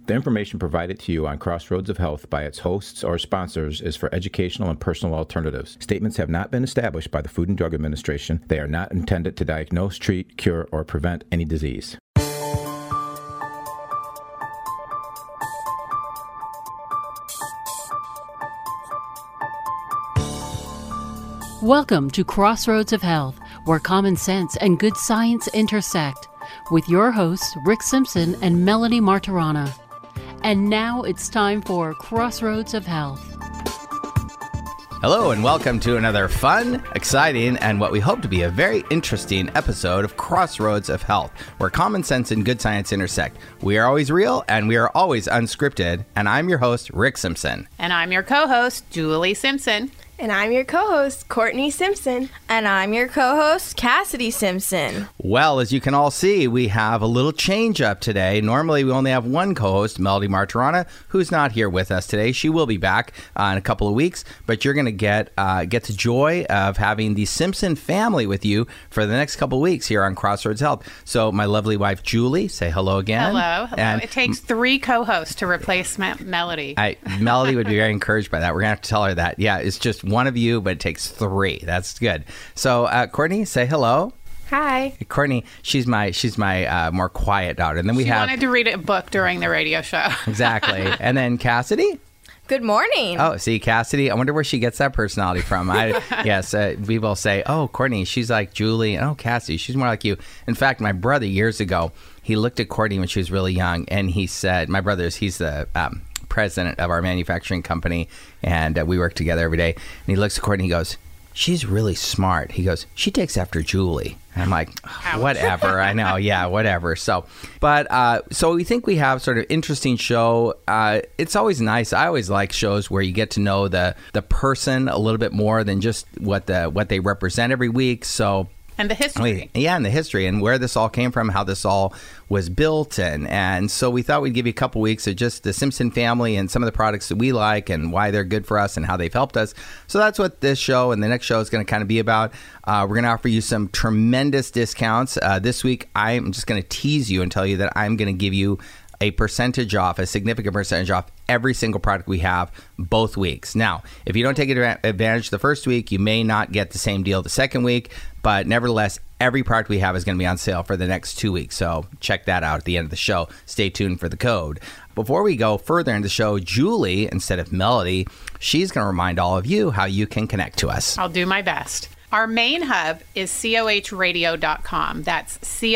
The information provided to you on Crossroads of Health by its hosts or sponsors is for educational and personal alternatives. Statements have not been established by the Food and Drug Administration. They are not intended to diagnose, treat, cure, or prevent any disease. Welcome to Crossroads of Health, where common sense and good science intersect, with your hosts Rick Simpson and Melody Martirana. And now it's time for Crossroads of Health. Hello and welcome to another fun, exciting, and what we hope to be a very interesting episode of Crossroads of Health, where common sense and good science intersect. We are always real and we are always unscripted, and I'm your host, Rick Simpson. And I'm your co-host, Julie Simpson. And I'm your co-host, Courtney Simpson. And I'm your co-host, Cassidy Simpson. Well, as you can all see, we have a little change up today. Normally, we only have one co-host, Melody Martirana, who's not here with us today. She will be back in a couple of weeks, but you're going to get the joy of having the Simpson family with you for the next couple of weeks here on Crossroads Health. So my lovely wife, Julie, say hello again. Hello. And it takes 3 co-hosts to replace Melody. Melody would be very encouraged by that. We're going to have to tell her that. Yeah, it's just one of you, but it takes 3. That's good. So, Courtney, say hello. Hi. Courtney, she's my more quiet daughter. And then she wanted to read a book during the radio show. Exactly. And then Cassidy. Good morning. Oh, see, Cassidy, I wonder where she gets that personality from. Yes, people say, oh, Courtney, she's like Julie. And, oh, Cassidy, she's more like you. In fact, my brother years ago, he looked at Courtney when she was really young, and he said, he's the president of our manufacturing company, and we work together every day. And he looks at Courtney, he goes, she's really smart. He goes, she takes after Julie. And I'm like, oh, whatever. I know. Yeah, whatever. So we think we have sort of interesting show. It's always nice. I always like shows where you get to know the person a little bit more than just what they represent every week. And the history. And the history and where this all came from, how this all was built. And so we thought we'd give you a couple weeks of just the Simpson family and some of the products that we like and why they're good for us and how they've helped us. So that's what this show and the next show is going to kind of be about. We're going to offer you some tremendous discounts. This week, I'm just going to tease you and tell you that I'm going to give you a significant percentage off every single product we have both weeks. Now, if you don't take advantage the first week, you may not get the same deal the second week, but nevertheless, every product we have is going to be on sale for the next 2 weeks. So check that out at the end of the show. Stay tuned for the code. Before we go further in the show, Julie, instead of Melody, she's going to remind all of you how you can connect to us. I'll do my best. Our main hub is cohradio.com. That's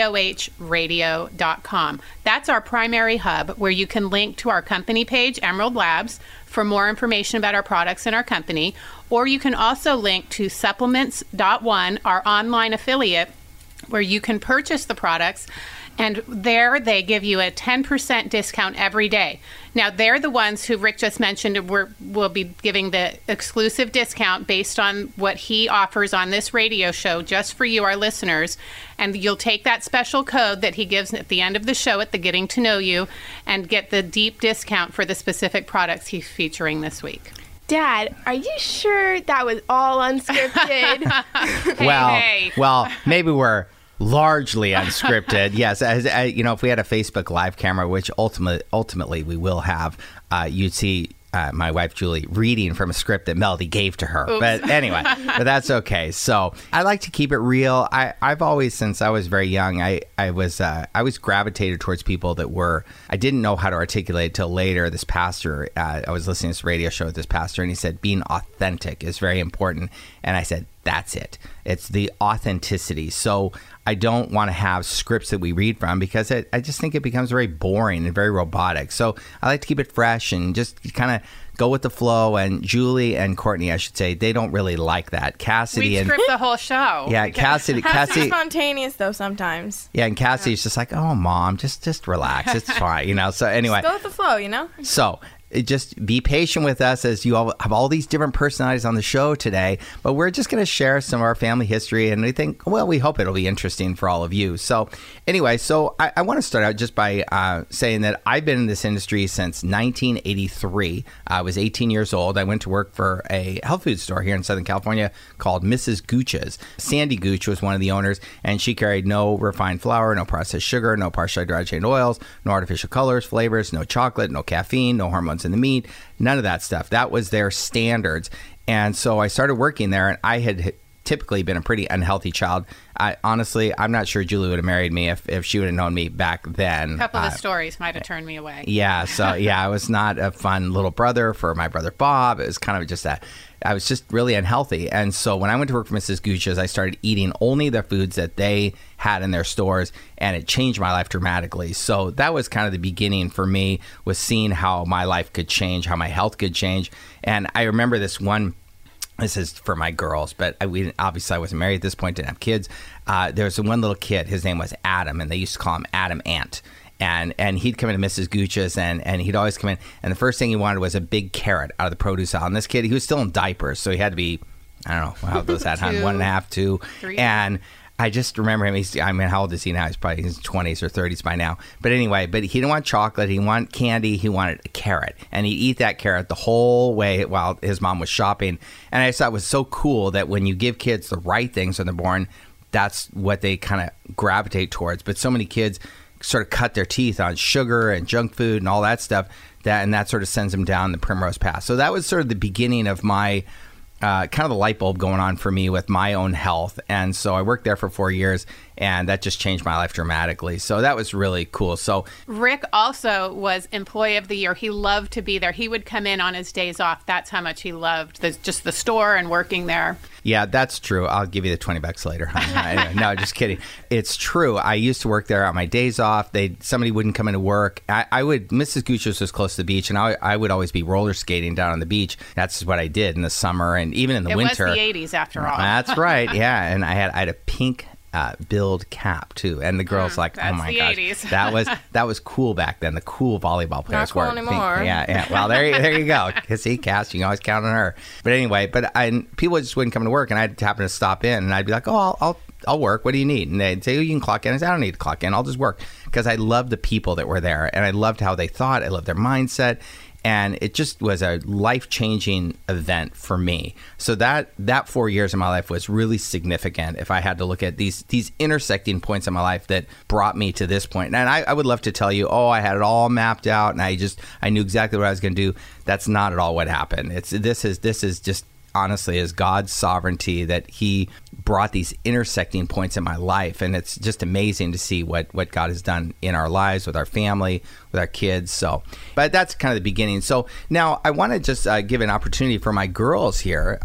cohradio.com. That's our primary hub where you can link to our company page, Emerald Labs, for more information about our products and our company. Or you can also link to Supplements.one, our online affiliate, where you can purchase the products. And there they give you a 10% discount every day. Now, they're the ones who Rick just mentioned will be giving the exclusive discount based on what he offers on this radio show just for you, our listeners. And you'll take that special code that he gives at the end of the show at the Getting to Know You and get the deep discount for the specific products he's featuring this week. Dad, are you sure that was all unscripted? Well, maybe we're largely unscripted. Yes, if we had a Facebook Live camera, which ultimately we will have, you'd see my wife Julie reading from a script that Melody gave to her. Oops. But anyway, but that's okay. So I like to keep it real. I've always, since I was very young, I was gravitated towards people that I didn't know how to articulate till later. This pastor, I was listening to this radio show with this pastor, and he said being authentic is very important. And I said, that's it. It's the authenticity. So I don't want to have scripts that we read from because I just think it becomes very boring and very robotic. So I like to keep it fresh and just kind of go with the flow. And Julie and Courtney, I should say, they don't really like that. Cassidy we script the whole show. Yeah, Cassidy. Spontaneous though sometimes. Yeah, and Cassidy's just like, oh, Mom, just relax. It's fine, So anyway, just go with the flow, just be patient with us as you all have all these different personalities on the show today. But we're just going to share some of our family history, and we hope it'll be interesting for all of you. So anyway, I want to start out just by saying that I've been in this industry since 1983. I was 18 years old. I went to work for a health food store here in Southern California called Mrs. Gooch's. Sandy Gooch was one of the owners, and she carried no refined flour, no processed sugar, no partially dry chain oils, no artificial colors, flavors, no chocolate, no caffeine, no hormones in the meat, none of that stuff. That was their standards. And so I started working there, and I had typically been a pretty unhealthy child. Honestly, I'm not sure Julie would have married me if she would have known me back then. A couple of the stories might have turned me away. Yeah. So I was not a fun little brother for my brother Bob. It was kind of just that I was just really unhealthy. And so when I went to work for Mrs. Gooch's, I started eating only the foods that they had in their stores, and it changed my life dramatically. So that was kind of the beginning for me, was seeing how my life could change, how my health could change. And I remember this is for my girls, but obviously I wasn't married at this point, didn't have kids. There was one little kid, his name was Adam, and they used to call him Adam Ant. And he'd come into Mrs. Gooch's, and he'd always come in, and the first thing he wanted was a big carrot out of the produce aisle. And this kid, he was still in diapers, so he had to be, I don't know, how old was that, hon? 1.5, 2. 3. And I just remember him. How old is he now? He's probably in his 20s or 30s by now. But anyway, he didn't want chocolate. He didn't want candy. He wanted a carrot. And he'd eat that carrot the whole way while his mom was shopping. And I just thought it was so cool that when you give kids the right things when they're born, that's what they kind of gravitate towards. But so many kids sort of cut their teeth on sugar and junk food and all that stuff, and that sort of sends them down the primrose path. So that was sort of the beginning of my kind of the light bulb going on for me with my own health. And so I worked there for 4 years, and that just changed my life dramatically. So that was really cool. So Rick also was Employee of the Year. He loved to be there. He would come in on his days off. That's how much he loved just the store and working there. Yeah, that's true. I'll give you the $20 later. Anyway, no, just kidding. It's true. I used to work there on my days off. Somebody wouldn't come into work. Mrs. Gooch's was close to the beach, and I would always be roller skating down on the beach. That's what I did in the summer and even in the winter. It was the 80s after all. That's right. Yeah, and I had a pink billed cap too, and the girls like, oh my gosh, 80s. that was cool back then. The cool volleyball players Not cool anymore. Yeah. Well, there you go. See, Cass, you can always count on her. But anyway, people just wouldn't come to work, and I'd happen to stop in, and I'd be like, oh, I'll work. What do you need? And they'd say, oh, you can clock in. I said, I don't need to clock in. I'll just work, because I loved the people that were there, and I loved how they thought. I loved their mindset. And it just was a life-changing event for me. So that 4 years of my life was really significant if I had to look at these intersecting points in my life that brought me to this point. And I would love to tell you, I had it all mapped out and I knew exactly what I was going to do. That's not at all what happened. This is just honestly is God's sovereignty that he brought these intersecting points in my life. And it's just amazing to see what God has done in our lives, with our family, with our kids. But that's kind of the beginning. So now I want to just give an opportunity for my girls here.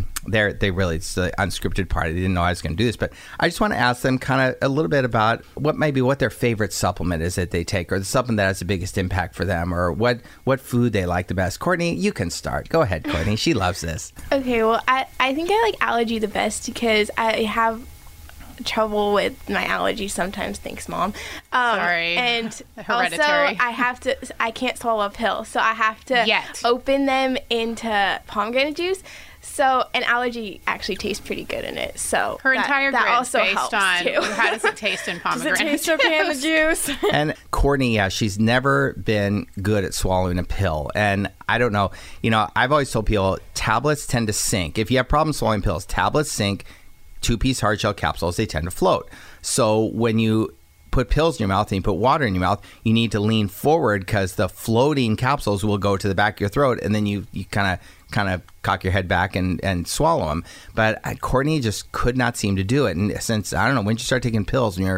It's the unscripted part. I didn't know I was going to do this, but I just want to ask them kind of a little bit about what their favorite supplement is that they take, or the supplement that has the biggest impact for them, or what food they like the best. Courtney, you can start. Go ahead, Courtney. She loves this. Okay, well, I think I like allergy the best because I have trouble with my allergies sometimes. Thanks, Mom. Sorry. And Hereditary. also, I can't swallow a pill, so I have to open them into pomegranate juice. So an allergy actually tastes pretty good in it. So her entire that grid's also based helps on too. how does it taste in pomegranate Does it taste okay in the juice? And Courtney, she's never been good at swallowing a pill. And I don't know, I've always told people tablets tend to sink. If you have problems swallowing pills, tablets sink. 2-piece hard shell capsules, they tend to float. So when you put pills in your mouth and you put water in your mouth, you need to lean forward because the floating capsules will go to the back of your throat, and then you kind of cock your head back and swallow them. But Courtney just could not seem to do it. And since, I don't know, when did you start taking pills? When you're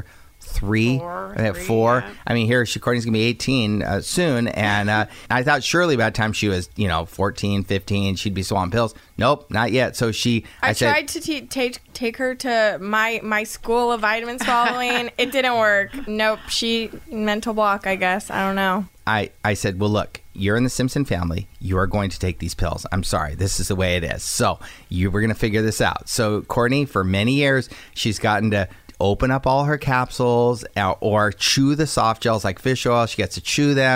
4. Yeah. I mean, Courtney's going to be 18 soon. And I thought surely by the time she was, 14, 15, she'd be swallowing pills. Nope, not yet. So I tried to take her to my school of vitamin swallowing. It didn't work. Nope. Mental block, I guess. I don't know. I said, well, look, you're in the Simpson family. You are going to take these pills. I'm sorry. This is the way it is. So we're going to figure this out. So Courtney, for many years, she's gotten to open up all her capsules or chew the soft gels like fish oil. She gets to chew them.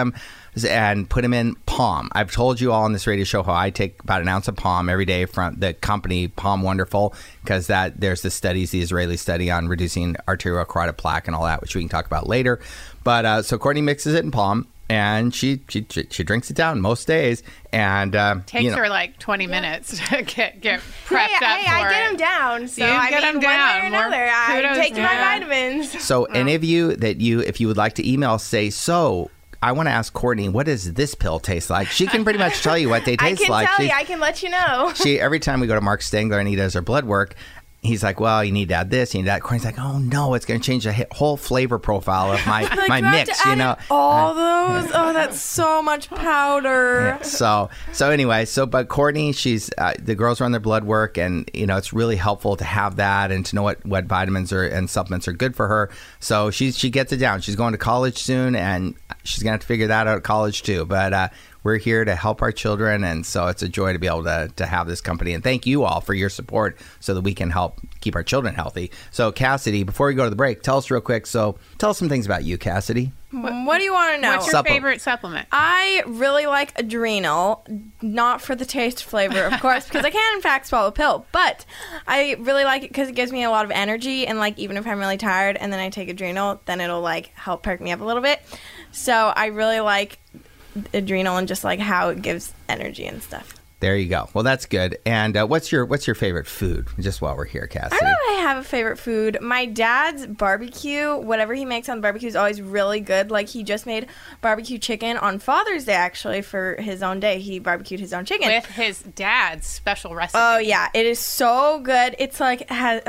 and put them in Palm. I've told you all on this radio show how I take about an ounce of Palm every day from the company Palm Wonderful, because there's the Israeli study on reducing arterial carotid plaque and all that, which we can talk about later. But so Courtney mixes it in Palm, and she drinks it down most days, and takes her like 20 minutes to get prepped up for I get them down, so I mean, one way or another, I take my vitamins. So any of you if you would like to email, say, so I want to ask Courtney, what does this pill taste like? She can pretty much tell you what they taste like. I can let you know. Every time we go to Mark Stengler and he does her blood work, he's like, well, you need to add this, you need that. Courtney's like, oh no, it's going to change the whole flavor profile of my my mix, you know. All those, that's so much powder. Yeah, so anyway, but Courtney, she's the girls run their blood work, and you know it's really helpful to have that and to know what vitamins and supplements are good for her. So she gets it down. She's going to college soon, and she's going to have to figure that out at college too. But we're here to help our children, and so it's a joy to be able to have this company. And thank you all for your support so that we can help keep our children healthy. So Cassidy, before we go to the break, tell us real quick. So tell us some things about you, Cassidy. What do you want to know? What's your favorite supplement? I really like Adrenal, not for the taste flavor, of course, because I can in fact swallow a pill, but I really like it because it gives me a lot of energy, and like even if I'm really tired and then I take Adrenal, then it'll like help perk me up a little bit. So I really like Adrenal and just like how it gives energy and stuff. There you go. Well, that's good. And what's your favorite food? Just while we're here, Cassidy. I don't really have a favorite food. My dad's barbecue, whatever he makes on the barbecue, is always really good. Like he just made barbecue chicken on Father's Day, actually, for his own day. He barbecued his own chicken with his dad's special recipe. Oh yeah, it is so good. It's like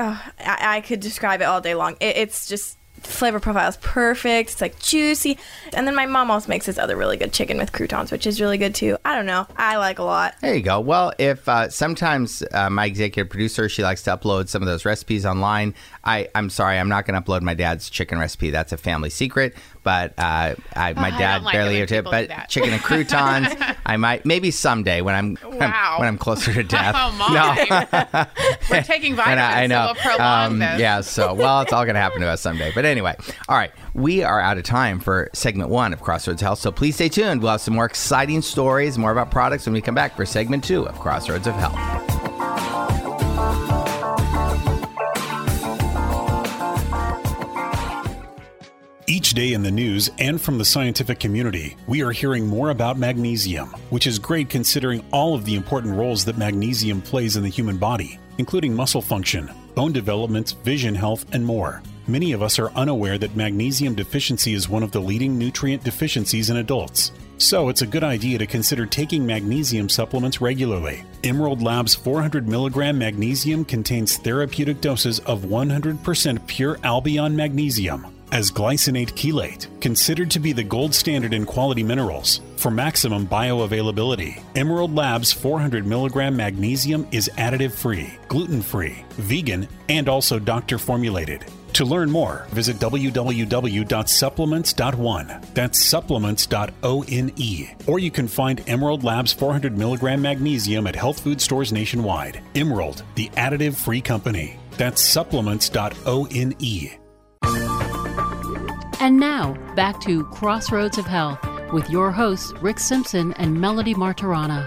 I could describe it all day long. It's just. Flavor profile is perfect. It's like juicy. And then my mom also makes this other really good chicken with croutons, which is really good too. I don't know. I like a lot. There you go. Well, if sometimes my executive producer, she likes to upload some of those recipes online. I'm sorry, I'm not going to upload my dad's chicken recipe. That's a family secret. But my dad barely ever did. But chicken and croutons, I might maybe someday when I'm closer to death. Oh, Mom. No. We're taking vitamins, I know. So we'll prolong this. Yeah, so it's all going to happen to us someday. But anyway, all right, we are out of time for segment 1 of Crossroads Health. So please stay tuned. We'll have some more exciting stories, more about products when we come back for segment 2 of Crossroads of Health. Each day in the news and from the scientific community, we are hearing more about magnesium, which is great considering all of the important roles that magnesium plays in the human body, including muscle function, bone development, vision health, and more. Many of us are unaware that magnesium deficiency is one of the leading nutrient deficiencies in adults. So it's a good idea to consider taking magnesium supplements regularly. Emerald Labs 400 milligram magnesium contains therapeutic doses of 100% pure Albion magnesium as glycinate chelate, considered to be the gold standard in quality minerals. For maximum bioavailability, Emerald Labs 400 milligram magnesium is additive-free, gluten-free, vegan, and also doctor-formulated. To learn more, visit www.supplements.one. That's supplements.one. Or you can find Emerald Labs 400 milligram magnesium at health food stores nationwide. Emerald, the additive-free company. That's supplements.one. And now, back to Crossroads of Health with your hosts, Rick Simpson and Melody Martirana.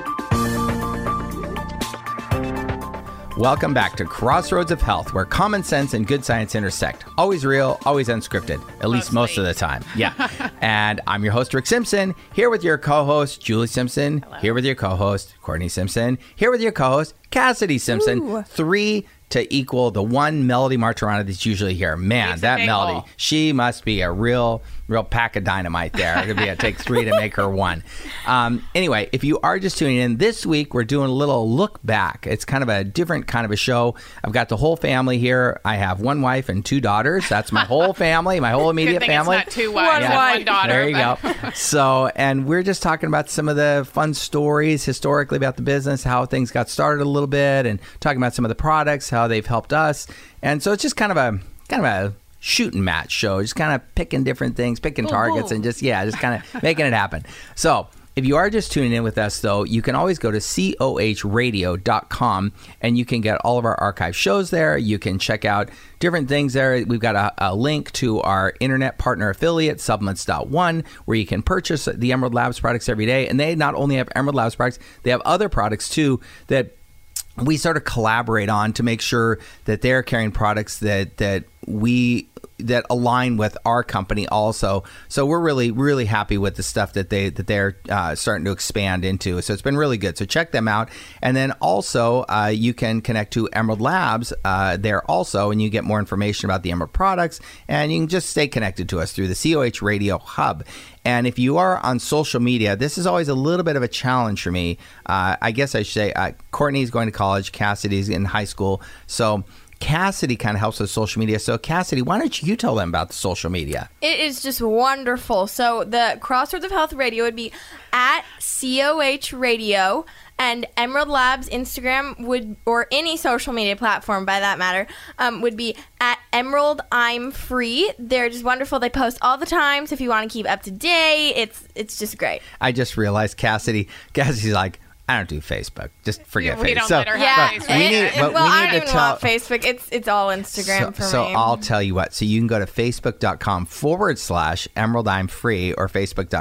Welcome back to Crossroads of Health, where common sense and good science intersect. Always real, always unscripted, at least most of the time. Yeah. And I'm your host, Rick Simpson, here with your co-host, Julie Simpson. Hello. Here with your co-host, Courtney Simpson. Here with your co-host, Cassidy Simpson. Ooh. 3 to equal the one Melody Martirana that's usually here. Man, that Melody, she must be a real pack of dynamite there. It'll take 3 to make her 1. Anyway, if you are just tuning in, this week we're doing a little look back. It's kind of a different kind of a show. I've got the whole family here. I have 1 wife and 2 daughters. That's my whole family, my whole immediate family. It's not 2 wives and 1 daughter. There you go. So, and we're just talking about some of the fun stories historically about the business, how things got started a little bit, and talking about some of the products, how they've helped us. And so it's just kind of a shooting match show, just kind of picking different things, picking targets, and just kind of making it happen. So If you are just tuning in with us, though, you can always go to cohradio.com and you can get all of our archive shows there. You can check out different things there. We've got a link to our internet partner affiliate, Supplements.one, where you can purchase the Emerald Labs products every day. And they not only have Emerald Labs products, they have other products, too, that we sort of collaborate on to make sure that they're carrying products that align with our company also. So we're really, really happy with the stuff that they're starting to expand into. So it's been really good. So check them out. And then also you can connect to Emerald Labs there also, and you get more information about the Emerald products, and you can just stay connected to us through the COH Radio Hub. And if you are on social media, this is always a little bit of a challenge for me. I guess I should say Courtney's going to college, Cassidy's in high school. So Cassidy kind of helps with social media. So Cassidy, why don't you tell them about the social media? It is just wonderful. So the Crossroads of Health Radio would be at COH Radio, and Emerald Labs Instagram or any social media platform by that matter, would be at Emerald I'm Free. They're just wonderful. They post all the time. So if you want to keep up to date, it's just great. I just realized Cassidy's like, I don't do Facebook. Just forget Facebook. We don't let her have Facebook. I don't even want Facebook. It's all Instagram for me. So I'll tell you what. So you can go to facebook.com/Emerald I'm Free or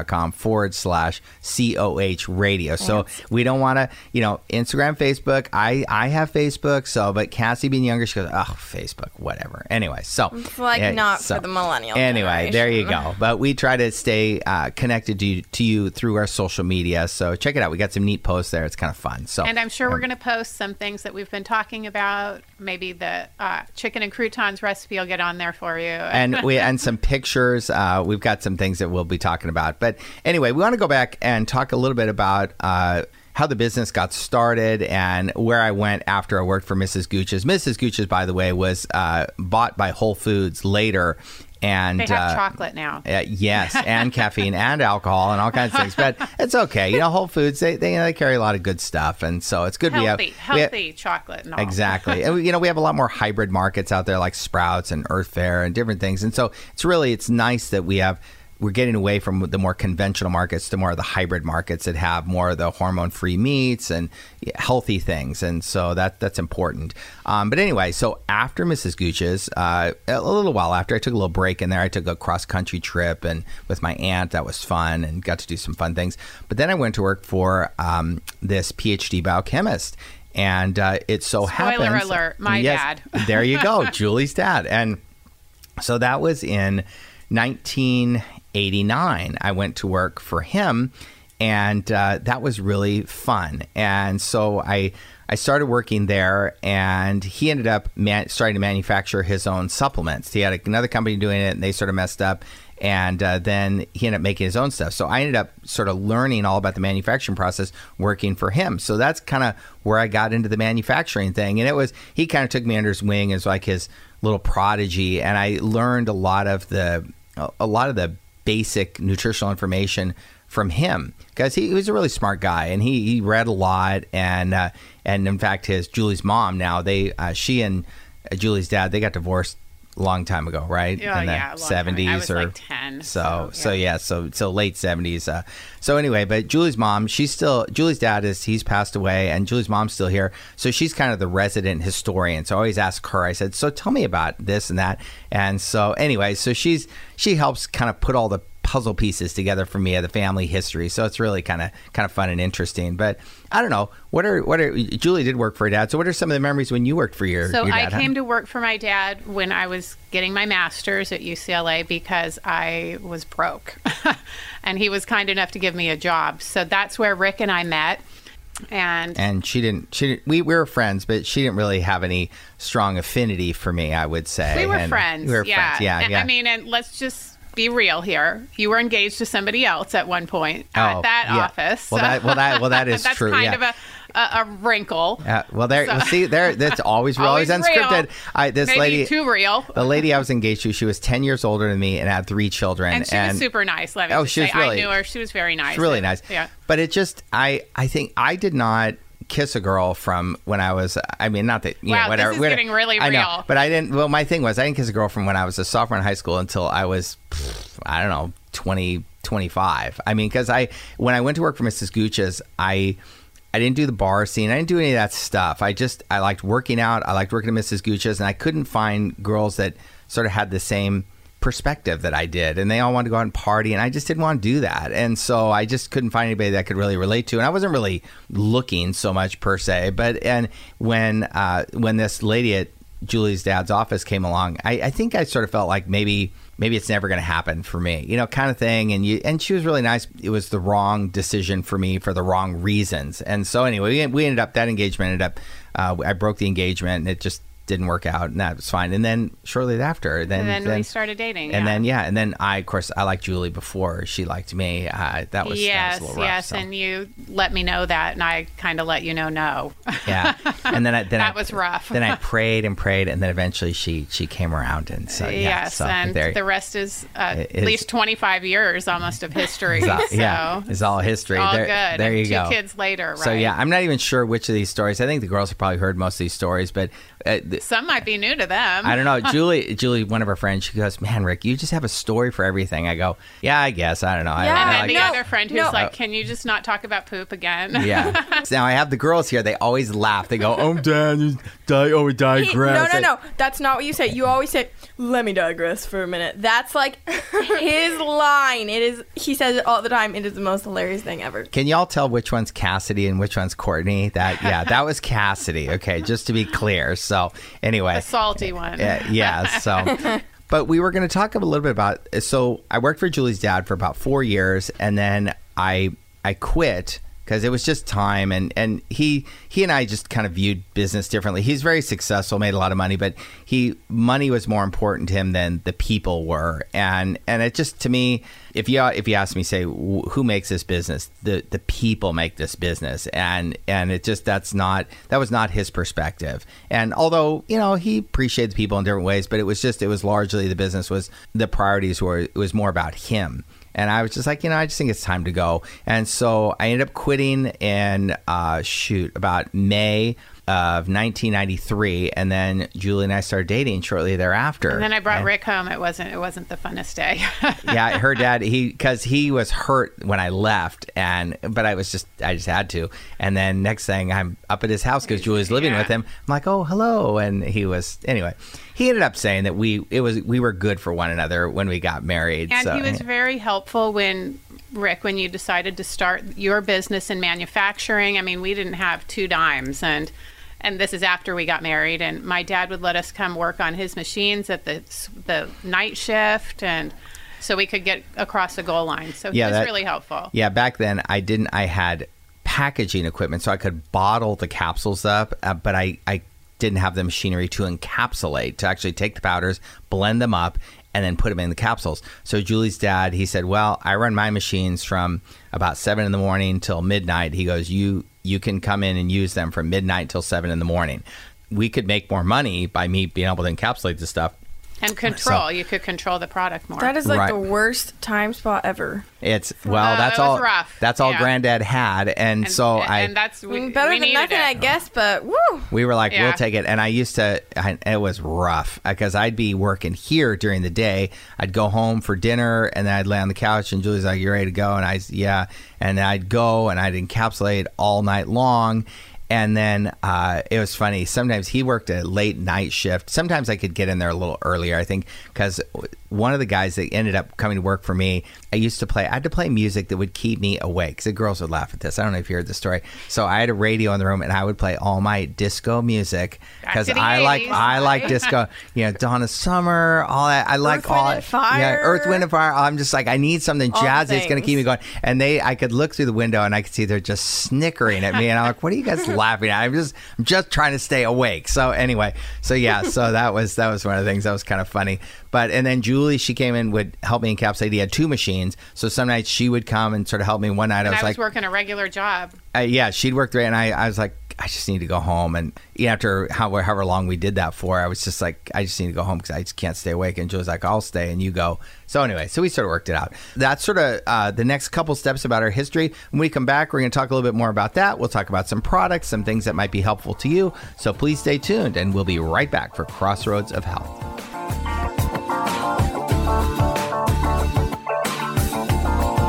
facebook.com/COH Radio. So we don't want to, Instagram, Facebook. I have Facebook. But Cassie being younger, she goes, oh, Facebook, whatever. Anyway, so. It's for the millennial Anyway, there you go. But we try to stay connected to you through our social media. So check it out. We got some neat posts there. It's kind of fun. So, and I'm sure we're going to post some things that we've been talking about. Maybe the chicken and croutons recipe will get on there for you. And some pictures. We've got some things that we'll be talking about. But anyway, we want to go back and talk a little bit about how the business got started and where I went after I worked for Mrs. Gooch's. Mrs. Gooch's, by the way, was bought by Whole Foods later. And they have chocolate now. Yes, and caffeine and alcohol and all kinds of things. But it's okay. Whole Foods, they carry a lot of good stuff. And so it's good. Healthy chocolate and all. Exactly. And we have a lot more hybrid markets out there like Sprouts and Earth Fare and different things. And so it's nice that we're getting away from the more conventional markets to more of the hybrid markets that have more of the hormone-free meats and healthy things. And so that's important. But anyway, so after Mrs. Gooch's, a little while after, I took a little break in there. I took a cross-country trip and with my aunt. That was fun and got to do some fun things. But then I went to work for this PhD biochemist. And it so happens... Spoiler alert, my dad. There you go, Julie's dad. And so that was in 1989. I went to work for him, and that was really fun. And so I started working there, and he ended up starting to manufacture his own supplements. He had another company doing it, and they sort of messed up. And then he ended up making his own stuff. So I ended up sort of learning all about the manufacturing process working for him. So that's kind of where I got into the manufacturing thing. And he kind of took me under his wing as like his little prodigy. And I learned a lot of the basic nutritional information from him because he was a really smart guy and he read a lot. And in fact, Julie's mom now, she and Julie's dad, they got divorced a long time ago, right? In the 70s I was or like 10. So late 70s. So anyway, but Julie's mom, Julie's dad he's passed away, and Julie's mom's still here. So she's kind of the resident historian. So I always ask her, I said, so tell me about this and that. And so anyway, so she helps kind of put all the puzzle pieces together for me of the family history. So it's really kind of fun and interesting. But I don't know, what are Julie did work for her dad. So what are some of the memories when you worked for your dad? I came to work for my dad when I was getting my master's at UCLA because I was broke. And he was kind enough to give me a job. So that's where Rick and I met. And we were friends, but she didn't really have any strong affinity for me, I would say. We were friends. We were friends. Yeah. I mean, and let's just be real here. You were engaged to somebody else at one point at that office. Well, that is that's true. That's kind of a wrinkle. That's always unscripted. Maybe lady, too real. The lady I was engaged to, she was 10 years older than me and had 3 children. And she was super nice. I knew her. She was very nice. She's really nice. Yeah. But it just, I think I did not kiss a girl from when I was, not that, whatever. This is getting really real. I know, but I didn't, my thing was I didn't kiss a girl from when I was a sophomore in high school until I was, 22 25. I mean, because when I went to work for Mrs. Gooch's, I didn't do the bar scene. I didn't do any of that stuff. I liked working out. I liked working at Mrs. Gooch's, and I couldn't find girls that sort of had the same perspective that I did, and they all wanted to go out and party, and I just didn't want to do that. And so I just couldn't find anybody that I could really relate to, and I wasn't really looking so much per se. But when this lady at Julie's dad's office came along, I think I sort of felt like maybe it's never going to happen for me, kind of thing. And she was really nice. It was the wrong decision for me for the wrong reasons. And so anyway, we ended up, that engagement ended up, I broke the engagement, and it just didn't work out, and that was fine. And then shortly thereafter, then we started dating. And then I liked Julie before she liked me. That was a little rough. Yes, so. And you let me know that, and I kind of let you know no. Yeah, and then that was rough. Then I prayed, and then eventually she came around, and so yes, so and the rest is at least 25 years almost of history. It's all history. All good. There you go. Two kids later, right? So I'm not even sure which of these stories. I think the girls have probably heard most of these stories, but. Some might be new to them. I don't know. Julie, one of our friends, she goes, "Man, Rick, you just have a story for everything." I go, "Yeah, I guess. I don't know." Yeah, and the other friend who's like, "Can you just not talk about poop again?" Yeah. Now I have the girls here. They always laugh. They go, "Oh, Dad, we digress." No. That's not what you say. You always say, "Let me digress for a minute." That's like his line. It is. He says it all the time. It is the most hilarious thing ever. Can y'all tell which one's Cassidy and which one's Courtney? That was Cassidy. Okay, just to be clear. So anyway, a salty one. So, but we were going to talk a little bit about. So I worked for Julie's dad for about 4 years, and then I quit because it was just time. And he and I just kind of viewed business differently. He's very successful, made a lot of money, but money was more important to him than the people were. And it just, to me, if you ask me, say, who makes this business? The people make this business. And it just, that was not his perspective. And although, he appreciated the people in different ways, but it was largely the business the priorities were, it was more about him. And I was just like, I just think it's time to go. And so I ended up quitting in, about May of 1993, and then Julie and I started dating shortly thereafter. And then I brought Rick home. It wasn't the funnest day. Yeah, her dad, because he was hurt when I left, but I just had to. And then next thing, I'm up at his house because Julie was living with him. I'm like, oh, hello, and anyway. He ended up saying that we were good for one another when we got married. And he was very helpful when you decided to start your business in manufacturing. I mean, we didn't have 2 dimes, and this is after we got married, and my dad would let us come work on his machines at the night shift, and so we could get across the goal line. So he was really helpful. Yeah, back then I had packaging equipment, so I could bottle the capsules up, but I didn't have the machinery to encapsulate, to actually take the powders, blend them up, and then put them in the capsules. So Julie's dad, he said, well, I run my machines from about 7 in the morning till midnight. He goes, you can come in and use them from midnight till 7 in the morning. We could make more money by me being able to encapsulate the stuff. And control. You could control the product more. That is like the worst time spot ever. That's all. Rough. That's all Granddad had, and that's better than nothing, I guess. But woo, we were like, we'll take it. And it was rough because I'd be working here during the day. I'd go home for dinner, and then I'd lay on the couch, and Julie's like, "You ready to go?" And and I'd go and I'd encapsulate all night long. And then it was funny. Sometimes he worked a late night shift. Sometimes I could get in there a little earlier, I think, because one of the guys that ended up coming to work for me, I had to play music that would keep me awake. Because the girls would laugh at this. I don't know if you heard the story. So I had a radio in the room, and I would play all my disco music because I like disco. Donna Summer, all that. I like all it. Earth, Wind, and Fire. I'm just like, I need something jazzy that's going to keep me going. And I could look through the window, and I could see they're just snickering at me, and I'm like, what are you guys laughing at? I'm just trying to stay awake. So anyway, so that was one of the things that was kind of funny. And then Julie, she came in, would help me encapsulate. He had 2 machines, so some nights she would come and sort of help me. One night I was working a regular job. She'd work there, and I was like, I just need to go home. And after however long we did that for, I was just like, I just need to go home because I just can't stay awake. And Julie's like, I'll stay and you go. So anyway, we sort of worked it out. That's sort of the next couple steps about our history. When we come back, we're going to talk a little bit more about that. We'll talk about some products, some things that might be helpful to you. So please stay tuned, and we'll be right back for Crossroads of Health.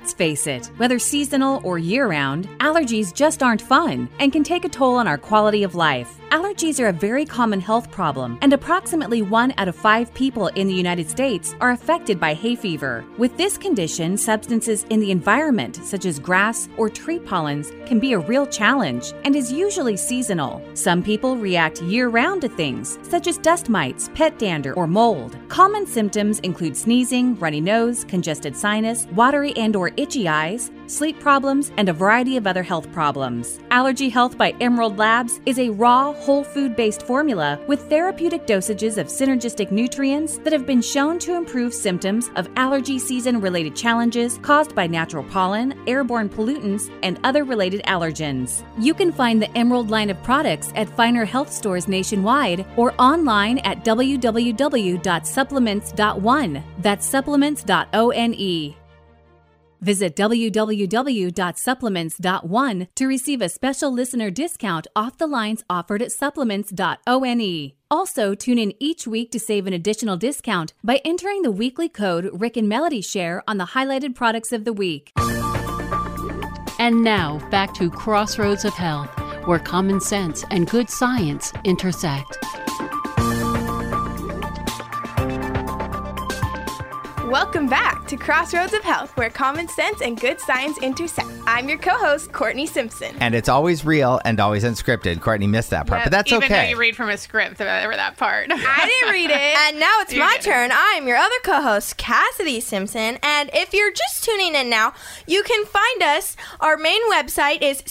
Let's face it, whether seasonal or year-round, allergies just aren't fun and can take a toll on our quality of life. Allergies are a very common health problem, and approximately 1 out of 5 people in the United States are affected by hay fever. With this condition, substances in the environment, such as grass or tree pollens, can be a real challenge and is usually seasonal. Some people react year-round to things, such as dust mites, pet dander, or mold. Common symptoms include sneezing, runny nose, congested sinus, watery and/or itchy eyes, sleep problems, and a variety of other health problems. Allergy Health by Emerald Labs is a raw, whole food-based formula with therapeutic dosages of synergistic nutrients that have been shown to improve symptoms of allergy season-related challenges caused by natural pollen, airborne pollutants, and other related allergens. You can find the Emerald line of products at finer health stores nationwide or online at www.supplements.one. That's supplements.one. Visit www.supplements.one to receive a special listener discount off the lines offered at supplements.one. Also, tune in each week to save an additional discount by entering the weekly code Rick and Melody Share on the highlighted products of the week. And now, back to Crossroads of Health, where common sense and good science intersect. Welcome back to Crossroads of Health, where common sense and good science intersect. I'm your co-host, Courtney Simpson. And it's always real and always unscripted. Courtney missed that part, but that's even okay. Even though you read from a script over that part. I didn't read it. And now it's my turn. I'm your other co-host, Cassidy Simpson. And if you're just tuning in now, you can find us. Our main website is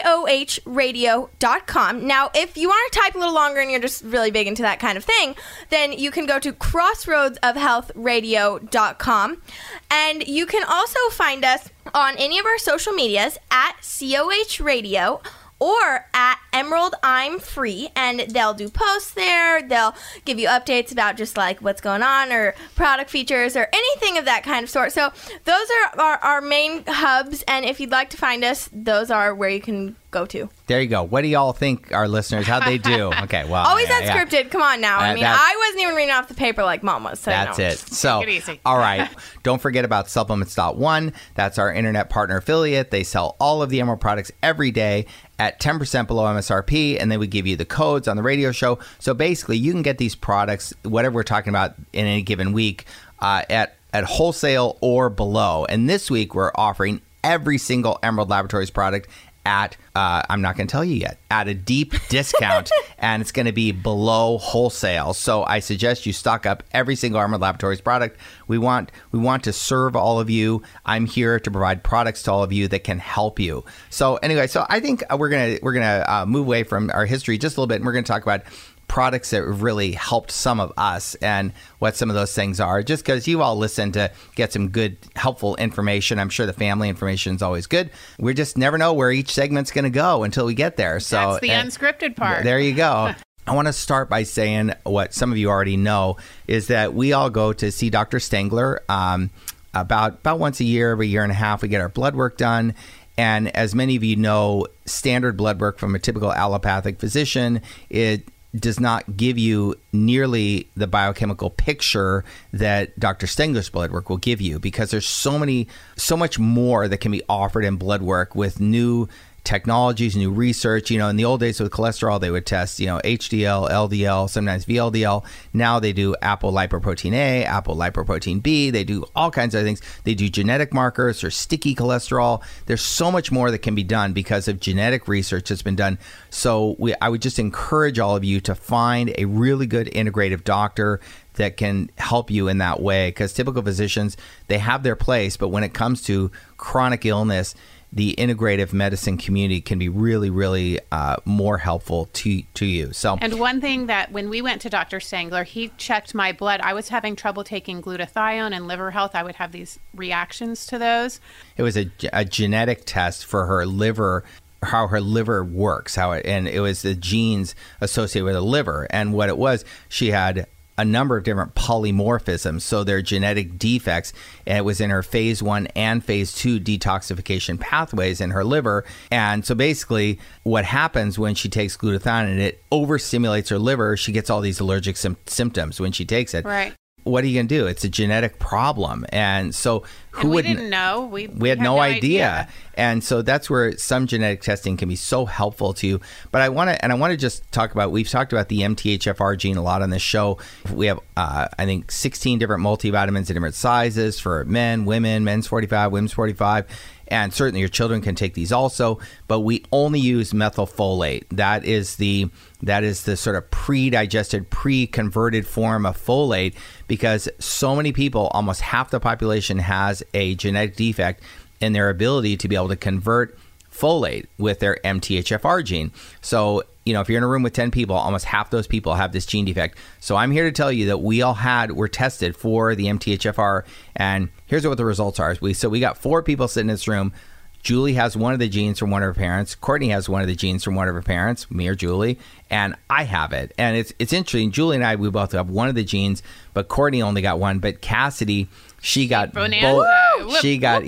cohradio.com. Now, if you want to type a little longer and you're just really big into that kind of thing, then you can go to crossroadsofhealthradio.com. And you can also find us on any of our social medias at COH Radio or at Emerald I'm Free, and they'll do posts there. They'll give you updates about just like what's going on or product features or anything of that kind of sort. So those are our main hubs, and if you'd like to find us, those are where you can go to. There you go. What do y'all think, our listeners? How'd they do? Okay, well. Always unscripted. Yeah. Come on now. I mean, I wasn't even reading off the paper like Mom was. So that's it. So, take it easy. All right. Don't forget about supplements.one. That's our internet partner affiliate. They sell all of the Emerald products every day at 10% below MSRP, and then we give you the codes on the radio show. So basically, you can get these products, whatever we're talking about in any given week, at wholesale or below. And this week, we're offering every single Emerald Laboratories product at, I'm not going to tell you yet, at a deep discount, and it's going to be below wholesale. So I suggest you stock up every single Emerald Laboratories product. We want to serve all of you. I'm here to provide products to all of you that can help you. So anyway, so I think we're gonna move away from our history just a little bit, and we're going to talk about products that really helped some of us and what some of those things are, just because you all listen to get some good, helpful information. I'm sure the family information is always good. We just never know where each segment's going to go until we get there. So that's the unscripted part. There you go. I want to start by saying what some of you already know is that we all go to see Dr. Stengler about once a year, every year and a half. We get our blood work done. And as many of you know, standard blood work from a typical allopathic physician, it does not give you nearly the biochemical picture that Dr. Stengler's blood work will give you, because there's so much more that can be offered in blood work with new technologies, new research. You know, in the old days with cholesterol, they would test, HDL, LDL, sometimes VLDL. Now they do apolipoprotein A, apolipoprotein B. They do all kinds of things. They do genetic markers or sticky cholesterol. There's so much more that can be done because of genetic research that's been done. So I would just encourage all of you to find a really good integrative doctor that can help you in that way, because typical physicians, they have their place, but when it comes to chronic illness, the integrative medicine community can be really, really more helpful to you. So, and one thing that when we went to Dr. Stengler, he checked my blood. I was having trouble taking glutathione and liver health. I would have these reactions to those. It was a genetic test for her liver, how her liver works, and it was the genes associated with the liver. And what it was, she had a number of different polymorphisms, so they're genetic defects, and it was in her phase 1 and phase 2 detoxification pathways in her liver. And so basically what happens when she takes glutathione and it overstimulates her liver, she gets all these allergic symptoms when she takes it. Right. What are you going to do? It's a genetic problem. And so And we didn't know. We had no idea. And so that's where some genetic testing can be so helpful to you. But I want to just talk about, we've talked about the MTHFR gene a lot on this show. We have, I think, 16 different multivitamins in different sizes for men, women, men's 45, women's 45. And certainly your children can take these also, but we only use methylfolate. That is the sort of pre-digested, pre-converted form of folate, because so many people, almost half the population, has a genetic defect in their ability to be able to convert folate with their MTHFR gene. So, if you're in a room with 10 people, almost half those people have this gene defect. So I'm here to tell you that we were tested for the MTHFR, and here's what the results are. So we got 4 people sitting in this room. Julie has one of the genes from one of her parents. Courtney has one of the genes from one of her parents, me or Julie, and I have it. And it's interesting. Julie and I, we both have one of the genes, but Courtney only got one. But Cassidy, she got both. She got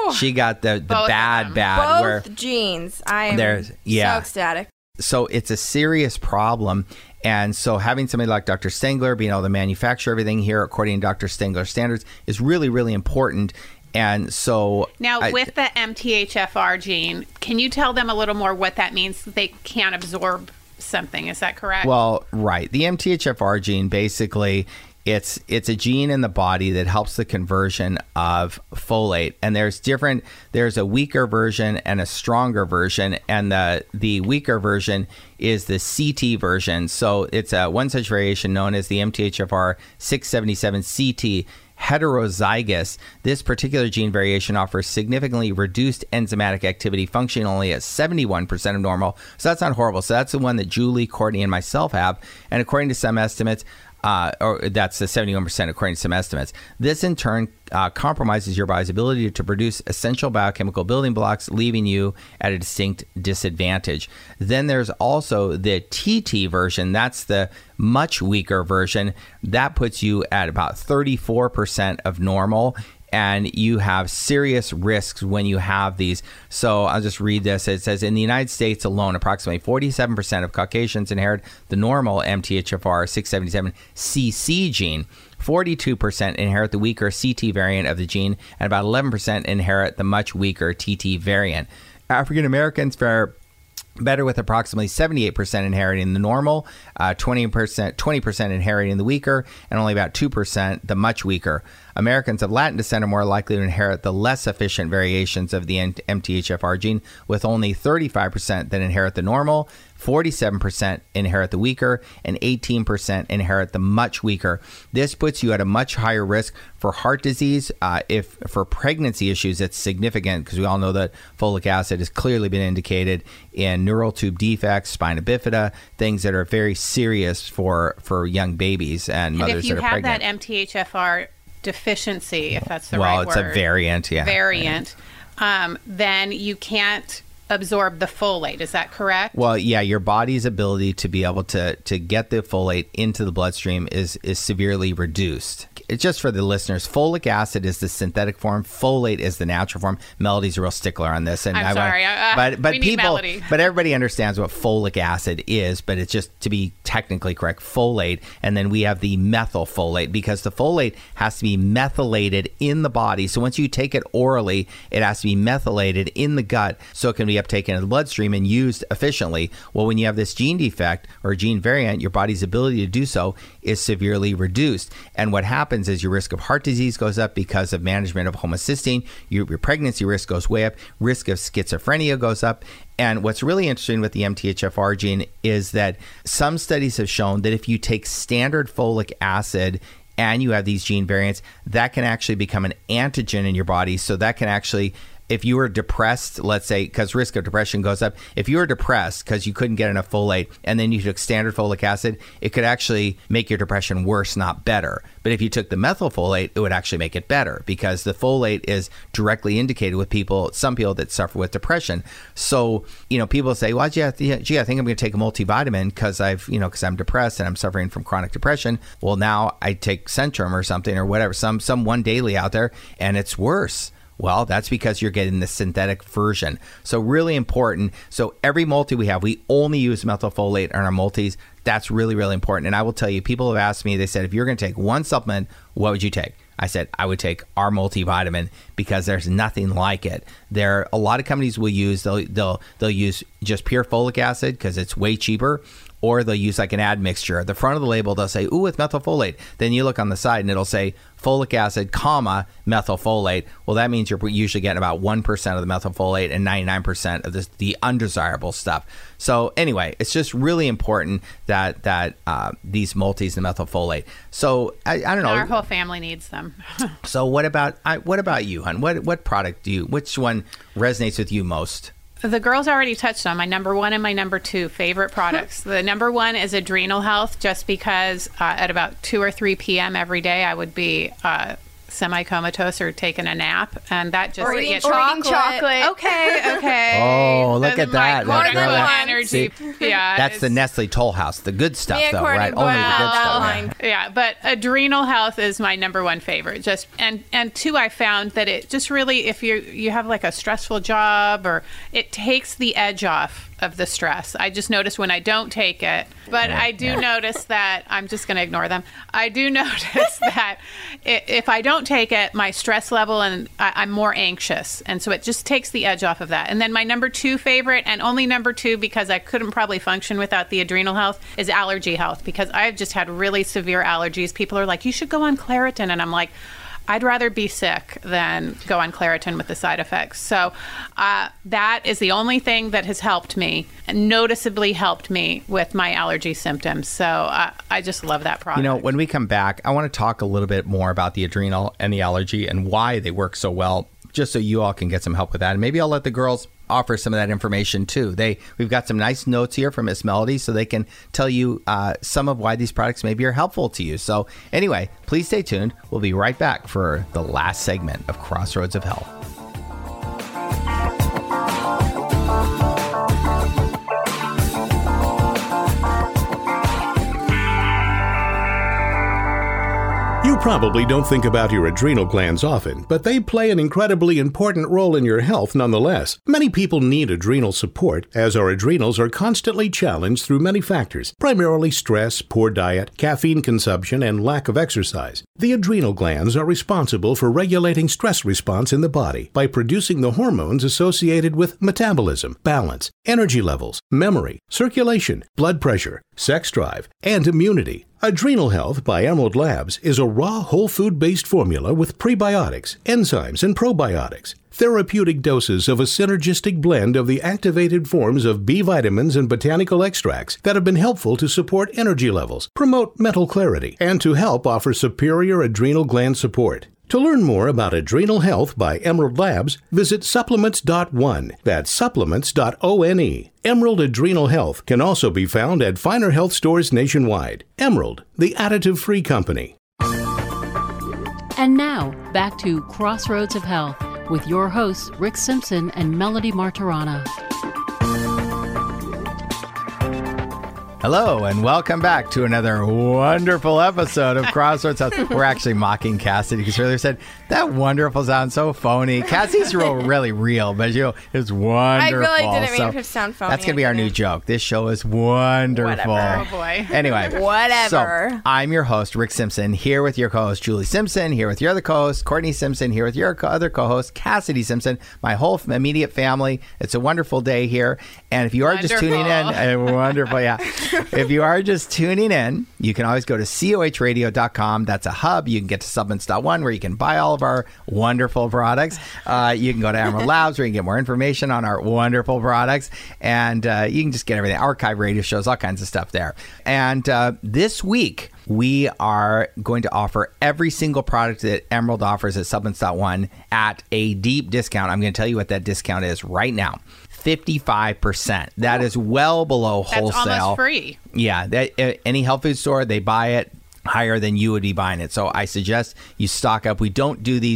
the bad. Both genes. I am so ecstatic. So it's a serious problem. And so having somebody like Dr. Stengler being able to manufacture everything here according to Dr. Stengler standards is really, really important. And so now with the MTHFR gene, can you tell them a little more what that means? They can't absorb something. Is that correct? Well, right. The MTHFR gene, basically, it's a gene in the body that helps the conversion of folate. And there's a weaker version and a stronger version. And the weaker version is the CT version. So it's one such variation known as the MTHFR 677 CT. Heterozygous. This particular gene variation offers significantly reduced enzymatic activity, functioning only at 71% of normal. So that's not horrible. So that's the one that Julie, Courtney, and myself have. And according to some estimates, or that's the 71% according to some estimates. This in turn compromises your body's ability to produce essential biochemical building blocks, leaving you at a distinct disadvantage. Then there's also the TT version. That's the much weaker version. That puts you at about 34% of normal. And you have serious risks when you have these. So I'll just read this. It says, in the United States alone, approximately 47% of Caucasians inherit the normal MTHFR 677 CC gene. 42% inherit the weaker CT variant of the gene, and about 11% inherit the much weaker TT variant. African Americans fare better with approximately 78% inheriting the normal, 20% inheriting the weaker, and only about 2% the much weaker. Americans of Latin descent are more likely to inherit the less efficient variations of the MTHFR gene, with only 35% that inherit the normal, 47% inherit the weaker, and 18% inherit the much weaker. This puts you at a much higher risk for heart disease. If for pregnancy issues, it's significant because we all know that folic acid has clearly been indicated in neural tube defects, spina bifida, things that are very serious for young babies and mothers that are pregnant. And if you have that MTHFR deficiency, if that's the right word. Well, it's a variant, yeah. Then you can't absorb the folate. Is that correct? Well, yeah, your body's ability to be able to get the folate into the bloodstream is severely reduced. It's just for the listeners, folic acid is the synthetic form. Folate is the natural form. Melody's a real stickler on this. And I'm sorry. But we need Melody. But everybody understands what folic acid is, but it's just, to be technically correct, folate. And then we have the methylfolate, because the folate has to be methylated in the body. So once you take it orally, it has to be methylated in the gut so it can be uptaken in the bloodstream and used efficiently. Well, when you have this gene defect or gene variant, your body's ability to do so is severely reduced. And what happens is your risk of heart disease goes up because of management of homocysteine. Your pregnancy risk goes way up. Risk of schizophrenia goes up. And what's really interesting with the MTHFR gene is that some studies have shown that if you take standard folic acid and you have these gene variants, that can actually become an antigen in your body. So that can actually, if you were depressed, let's say, because risk of depression goes up, if you were depressed because you couldn't get enough folate and then you took standard folic acid, it could actually make your depression worse, not better. But if you took the methylfolate, it would actually make it better, because the folate is directly indicated with some people that suffer with depression. So, people say, well, gee, I think I'm going to take a multivitamin because because I'm depressed and I'm suffering from chronic depression. Well, now I take Centrum or something or whatever, some one daily out there, and it's worse. Well, that's because you're getting the synthetic version. So really important. So every multi we have, we only use methylfolate in our multis. That's really, really important. And I will tell you, people have asked me, they said, if you're going to take one supplement, what would you take? I said, I would take our multivitamin because there's nothing like it. There, a lot of companies will use, they'll use just pure folic acid because it's way cheaper. Or they'll use like an admixture. At the front of the label, they'll say, ooh, with methylfolate. Then you look on the side and it'll say folic acid, comma, methylfolate. Well, that means you're usually getting about 1% of the methylfolate and 99% of the undesirable stuff. So anyway, it's just really important that these multis and methylfolate. So I don't know. Our whole family needs them. So what about you, hon? What product which one resonates with you most? The girls already touched on my number 1 and my number 2 favorite products. The number 1 is Adrenal Health, just because at about 2 or 3 p.m. every day I would be semi-comatose or taking a nap, and that just eating chocolate. Okay. Oh, look at that. Energy. Yeah, that's the Nestle Toll House, the good stuff, though, right? Only the good stuff. Yeah, but Adrenal Health is my number 1 favorite. Just and 2, I found that it just really, if you have like a stressful job, or it takes the edge off of the stress. I just notice when I don't take it, but I do notice that I'm just going to ignore them. I do notice that if I don't take it, my stress level and I'm more anxious. And so it just takes the edge off of that. And then my number 2 favorite, and only number 2 because I couldn't probably function without the Adrenal Health, is Allergy Health, because I've just had really severe allergies. People are like, you should go on Claritin. And I'm like, I'd rather be sick than go on Claritin with the side effects. So that is the only thing that has helped me, noticeably helped me with my allergy symptoms. So I just love that product. You know, when we come back, I want to talk a little bit more about the adrenal and the allergy and why they work so well, just so you all can get some help with that. And maybe I'll let the girls offer some of that information too. We've got some nice notes here from Miss Melody, so they can tell you some of why these products maybe are helpful to you. So anyway, please stay tuned. We'll be right back for the last segment of Crossroads of Health. You probably don't think about your adrenal glands often, but they play an incredibly important role in your health nonetheless. Many people need adrenal support, as our adrenals are constantly challenged through many factors, primarily stress, poor diet, caffeine consumption, and lack of exercise. The adrenal glands are responsible for regulating stress response in the body by producing the hormones associated with metabolism, balance, energy levels, memory, circulation, blood pressure, sex drive, and immunity. Adrenal Health by Emerald Labs is a raw whole food-based formula with prebiotics, enzymes, and probiotics. Therapeutic doses of a synergistic blend of the activated forms of B vitamins and botanical extracts that have been helpful to support energy levels, promote mental clarity, and to help offer superior adrenal gland support. To learn more about Adrenal Health by Emerald Labs, visit supplements.one. That's supplements.one. Emerald Adrenal Health can also be found at finer health stores nationwide. Emerald, the additive-free company. And now, back to Crossroads of Health with your hosts, Rick Simpson and Melody Martirana. Hello, and welcome back to another wonderful episode of Crossroads Health. We're actually mocking Cassidy because earlier said, that wonderful sounds so phony. Cassidy's really real, but it's wonderful. I really didn't mean it to sound phony. That's going to be our new joke. This show is wonderful. Whatever. Oh, boy. Anyway. Whatever. So, I'm your host, Rick Simpson, here with your co-host, Julie Simpson, here with your other co-host, Courtney Simpson, here with your other co-host, Cassidy Simpson, my whole immediate family. It's a wonderful day here. And if you are just tuning in, wonderful, yeah. If you are just tuning in, you can always go to cohradio.com. That's a hub. You can get to supplements.one where you can buy all of our wonderful products. You can go to Emerald Labs where you can get more information on our wonderful products. And you can just get everything. Archive radio shows, all kinds of stuff there. And this week, we are going to offer every single product that Emerald offers at supplements.one at a deep discount. I'm going to tell you what that discount is right now. 55%. That is well below wholesale. That's almost free. Yeah. Any health food store, they buy it higher than you would be buying it. So I suggest you stock up. We don't do these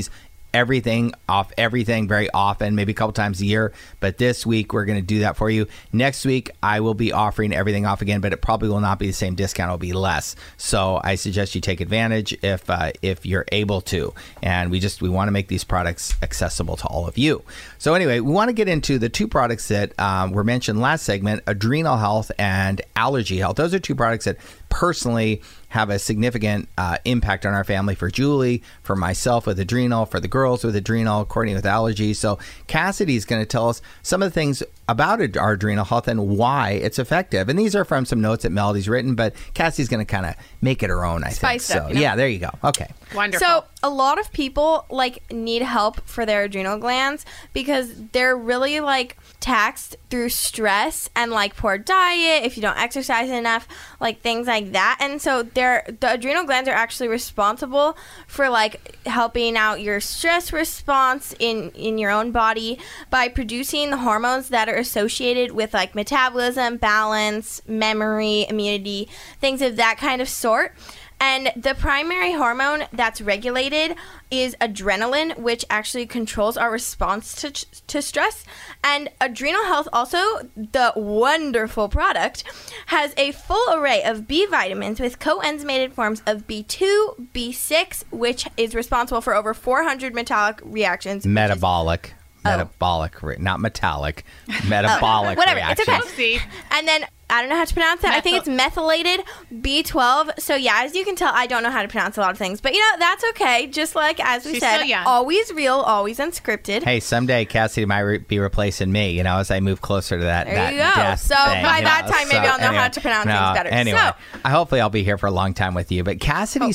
everything very often, maybe a couple times a year. But this week, we're going to do that for you. Next week, I will be offering everything off again, but it probably will not be the same discount. It'll be less. So I suggest you take advantage if you're able to. And we want to make these products accessible to all of you. So anyway, we want to get into the two products that were mentioned last segment, Adrenal Health and Allergy Health. Those are two products that personally have a significant impact on our family. For Julie, for myself with adrenal, for the girls with adrenal, Courtney with allergies. So Cassidy's going to tell us some of the things about our adrenal health and why it's effective. And these are from some notes that Melody's written, but Cassidy's going to kind of make it her own, I think. So yeah, there you go. Okay. Wonderful. So a lot of people need help for their adrenal glands because they're really taxed through stress and poor diet, if you don't exercise enough, things like that. And so the adrenal glands are actually responsible for helping out your stress response in your own body by producing the hormones that are associated with metabolism, balance, memory, immunity, things of that kind of sort. And the primary hormone that's regulated is adrenaline, which actually controls our response to stress. And Adrenal Health, also the wonderful product, has a full array of B vitamins with coenzymated forms of B2, B6, which is responsible for over 400 metabolic reactions. Metabolic, not metallic. Metabolic whatever, reactions. It's okay. And then I don't know how to pronounce it. I think it's methylated B12. So yeah, as you can tell, I don't know how to pronounce a lot of things. But that's okay. Just as we said, always real, always unscripted. Hey, someday Cassidy might be replacing me, as I move closer to that. There you go. So by that time, maybe I'll know how to pronounce things better. Anyway, hopefully I'll be here for a long time with you. But Cassidy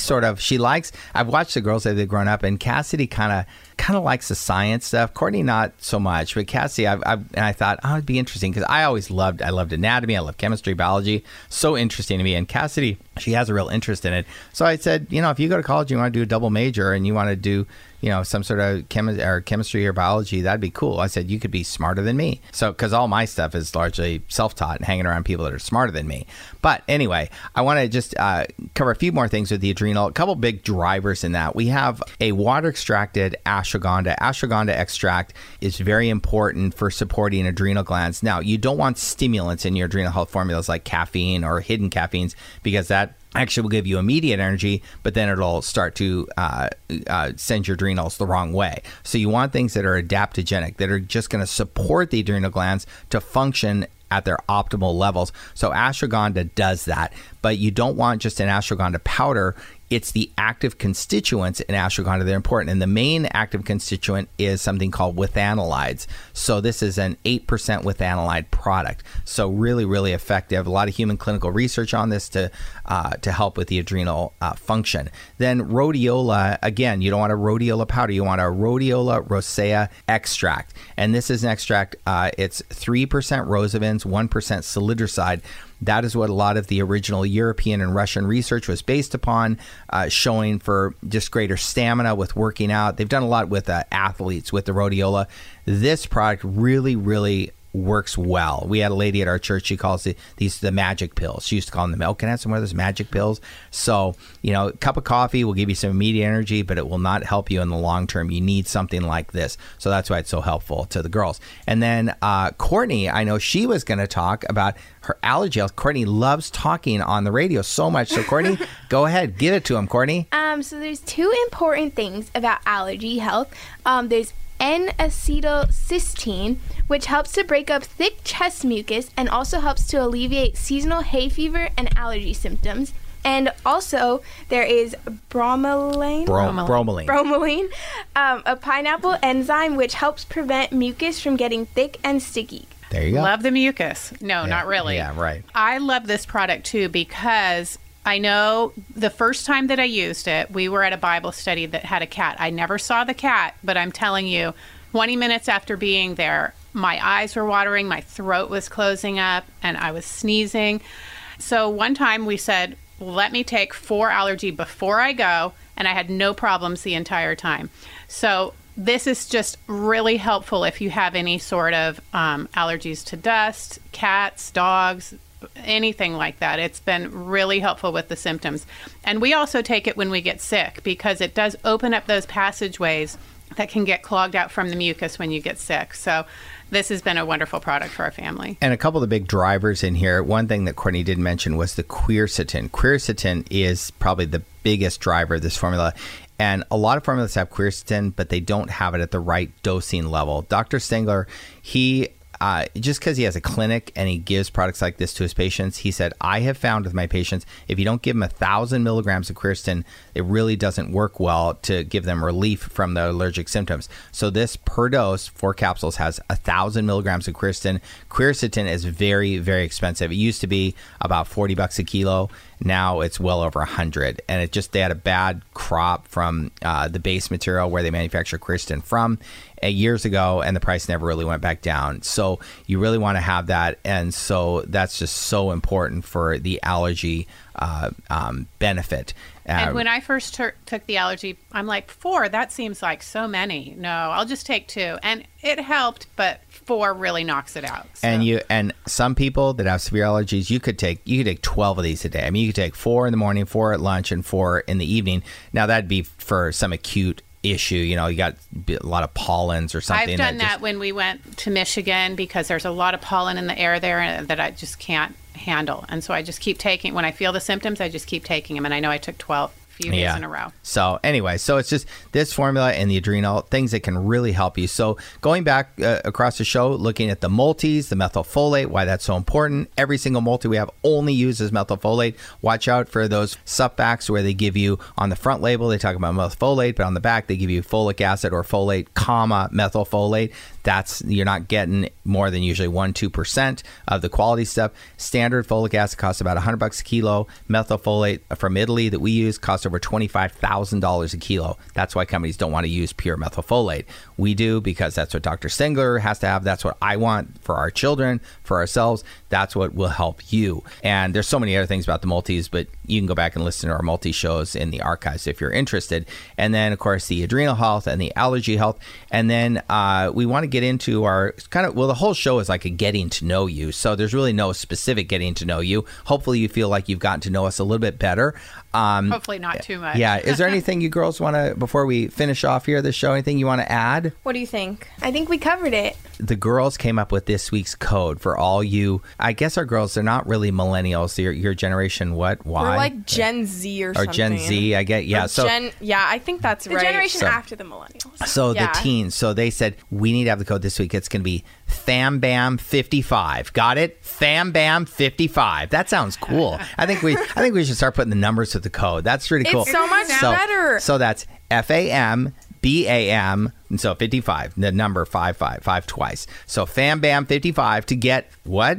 I've watched the girls as they've grown up, and Cassidy kind of likes the science stuff. Courtney, not so much. But Cassidy, I thought, it'd be interesting because I loved anatomy. I love chemistry, biology. So interesting to me. And Cassidy, she has a real interest in it. So I said, if you go to college, you want to do a double major and you want to do, some sort of chemistry or biology, that'd be cool. I said, you could be smarter than me. So, because all my stuff is largely self-taught and hanging around people that are smarter than me. But anyway, I want to just cover a few more things with the adrenal. A couple big drivers in that. We have a water-extracted ashwagandha. Ashwagandha extract is very important for supporting adrenal glands. Now, you don't want stimulants in your adrenal health formulas like caffeine or hidden caffeines because that actually will give you immediate energy, but then it'll start to send your adrenals the wrong way. So you want things that are adaptogenic, that are just going to support the adrenal glands to function at their optimal levels. So ashwagandha does that, but you don't want just an ashwagandha powder. It's the active constituents in ashwagandha that are important. And the main active constituent is something called withanolides. So this is an 8% withanolide product. So really, really effective. A lot of human clinical research on this to help with the adrenal function. Then rhodiola, again, you don't want a rhodiola powder. You want a rhodiola rosea extract. And this is an extract. It's 3% rosavins, 1% salidroside. That is what a lot of the original European and Russian research was based upon, showing for just greater stamina with working out. They've done a lot with athletes with the rhodiola. This product really, really works well. We had a lady at our church, she calls these the magic pills. She used to call them the milk. Can I have some of those magic pills? So, a cup of coffee will give you some immediate energy, but it will not help you in the long term. You need something like this. So that's why it's so helpful to the girls. And then Courtney, I know she was going to talk about her allergy health. Courtney loves talking on the radio so much. So Courtney, go ahead, give it to him, Courtney. So there's two important things about allergy health. There's N-acetylcysteine, which helps to break up thick chest mucus and also helps to alleviate seasonal hay fever and allergy symptoms. And also, there is bromelain. Bromelain, a pineapple enzyme which helps prevent mucus from getting thick and sticky. There you go. Love the mucus. No, not really. Yeah, right. I love this product, too, because I know the first time that I used it, we were at a Bible study that had a cat. I never saw the cat, but I'm telling you, 20 minutes after being there, my eyes were watering, my throat was closing up, and I was sneezing. So one time we said, let me take 4 allergy before I go, and I had no problems the entire time. So this is just really helpful if you have any sort of allergies to dust, cats, dogs, anything like that. It's been really helpful with the symptoms. And we also take it when we get sick because it does open up those passageways that can get clogged out from the mucus when you get sick. So this has been a wonderful product for our family. And a couple of the big drivers in here, one thing that Courtney didn't mention was the quercetin. Quercetin is probably the biggest driver of this formula. And a lot of formulas have quercetin, but they don't have it at the right dosing level. Dr. Stengler, he just because he has a clinic and he gives products like this to his patients, he said, I have found with my patients, if you don't give them 1,000 milligrams of quercetin, it really doesn't work well to give them relief from the allergic symptoms. So this per dose, 4 capsules, has 1,000 milligrams of quercetin. Quercetin is very, very expensive. It used to be about $40 a kilo. Now it's well over 100, and they had a bad crop from the base material where they manufacture quercetin from years ago, and the price never really went back down. So you really want to have that, and so that's just so important for the allergy benefit. And when I first took the allergy, I'm like, 4, that seems like so many. No, I'll just take 2. And it helped, but 4 really knocks it out. So. And some people that have severe allergies, you could take 12 of these a day. I mean, you could take 4 in the morning, 4 at lunch, and 4 in the evening. Now that'd be for some acute issue. You got a lot of pollens or something. I've done that when we went to Michigan because there's a lot of pollen in the air there that I just can't handle. And so I just keep taking, when I feel the symptoms, I just keep taking them. And I know I took 12 few days in a row. So anyway, so it's just this formula and the adrenal, things that can really help you. So going back across the show, looking at the multis, the methylfolate, why that's so important. Every single multi we have only uses methylfolate. Watch out for those suppacks where they give you, on the front label, they talk about methylfolate, but on the back, they give you folic acid or folate, methylfolate. You're not getting more than usually 1-2% of the quality stuff. Standard folic acid costs about $100 a kilo. Methylfolate from Italy that we use costs over $25,000 a kilo. That's why companies don't want to use pure methylfolate. We do because that's what Dr. Stengler has to have. That's what I want for our children, for ourselves. That's what will help you. And there's so many other things about the multis, but you can go back and listen to our multi shows in the archives if you're interested. And then, of course, the adrenal health and the allergy health. And then we want to get into our the whole show is like a getting to know you. So there's really no specific getting to know you. Hopefully you feel like you've gotten to know us a little bit better. Hopefully not too much. Yeah. Is there anything you girls want to, before we finish off here, the show, anything you want to add? What do you think? I think we covered it. The girls came up with this week's code for all you, I guess our girls, they're not really millennials. Your generation, what? Why? We're like Gen Z or something. Or Gen Z, I get, yeah. I think that's right. The generation after the millennials. So the teens, so they said, we need to have the code this week. It's going to be FAMBAM55. Got it? FAMBAM55. That sounds cool. I think we should start putting the numbers with the code. That's pretty cool. It's so much better. So that's FAMBAM, and so 55, the number 55 twice. So FAMBAM55 to get what?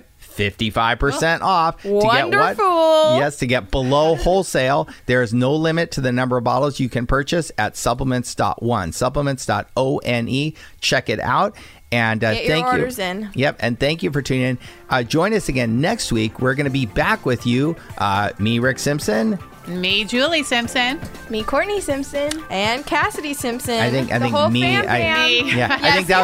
55% off. Wonderful. To get what? Yes, to get below wholesale. There is no limit to the number of bottles you can purchase at supplements.one. Supplements.one. Check it out. And get your orders in. Yep, and thank you for tuning in. Join us again next week. We're going to be back with you. Me, Rick Simpson. Me, Julie Simpson. Me, Courtney Simpson. And Cassidy Simpson. I think whole me. fam. Yeah, I think that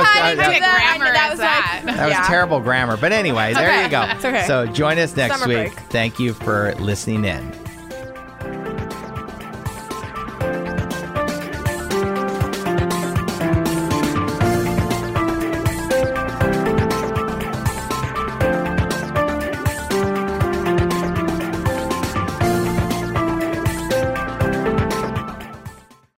was terrible grammar. But anyway, there you go. It's okay. So join us next Summer week. break. Thank you for listening in.